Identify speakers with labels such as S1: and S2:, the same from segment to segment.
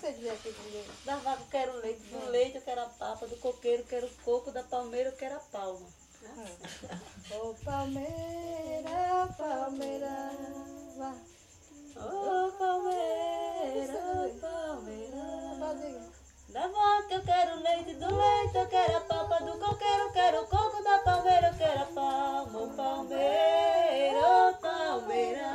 S1: você dizer aqui primeiro.
S2: Da vaca eu quero leite, do leite eu quero a papa, do coqueiro eu quero o coco, da palmeira eu quero a palma.
S1: Ô palmeira, palmeira, vá.
S2: Ô palmeira, palmeira.
S1: Pode
S2: Da vaca eu quero leite, do leite eu quero a papa, do coqueiro eu quero o coco, da palmeira eu quero a palma. Ô palmeira, ô palmeira.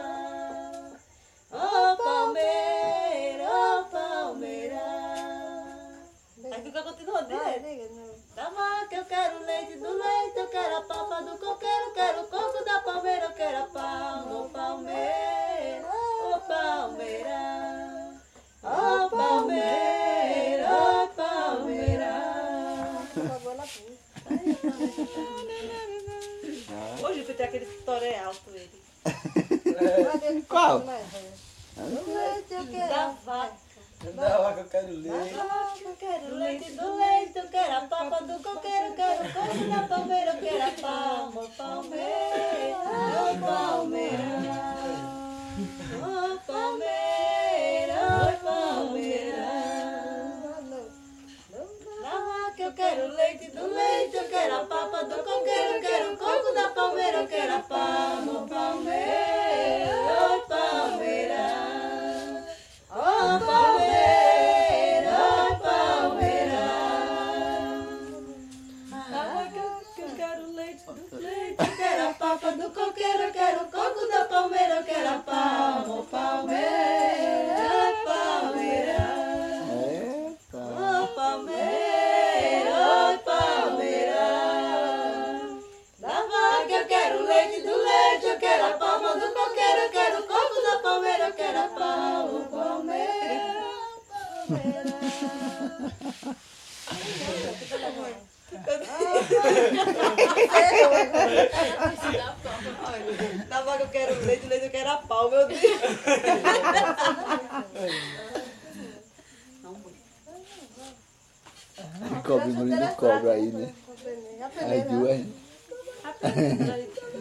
S2: Ô palmeira, ô palmeira. Aí fica continuando, né?
S1: diga.
S2: Da vaca eu quero leite, do leite eu quero a papa, do coqueiro eu quero o coco, da palmeira eu quero a palma. Ô palmeira, ô palmeira. Ô palmeira, ô palmeira. Hoje eu tenho aquele toré alto ele.
S3: Qual?
S2: Da vaca.
S3: Da vaca eu quero
S2: Da
S3: leite.
S2: vaca eu quero leite, do leite eu quero a papa, do coqueiro eu quero o coco, da palmeira eu quero a palma. Ô palmeira, ô palmeira. Ô palmeira, ô palmeira. Da vaca eu quero leite, do leite eu quero a papa, do coqueiro eu quero o coco, da palmeira eu quero a palma. Ô palmeira, ô palmeira. Ô palmeira, ô palmeira. Da vaca eu quero leite, do leite eu quero a papa, do coqueiro eu quero o coco, da palmeira eu quero a palma. Ô palmeira, ô palmeira.
S3: Eita.
S2: Ô palmeira, ô palmeira. Da vaca eu quero leite, do leite eu quero a palma, do coqueiro eu quero o coco, da palmeira eu quero a palma. Ô palmeira, palmeira. Da vaca eu quero leite, do leite eu quero a palma, meu Deus.
S3: Cobre, não de cobra aí, né? As duas.
S1: Aprendeu.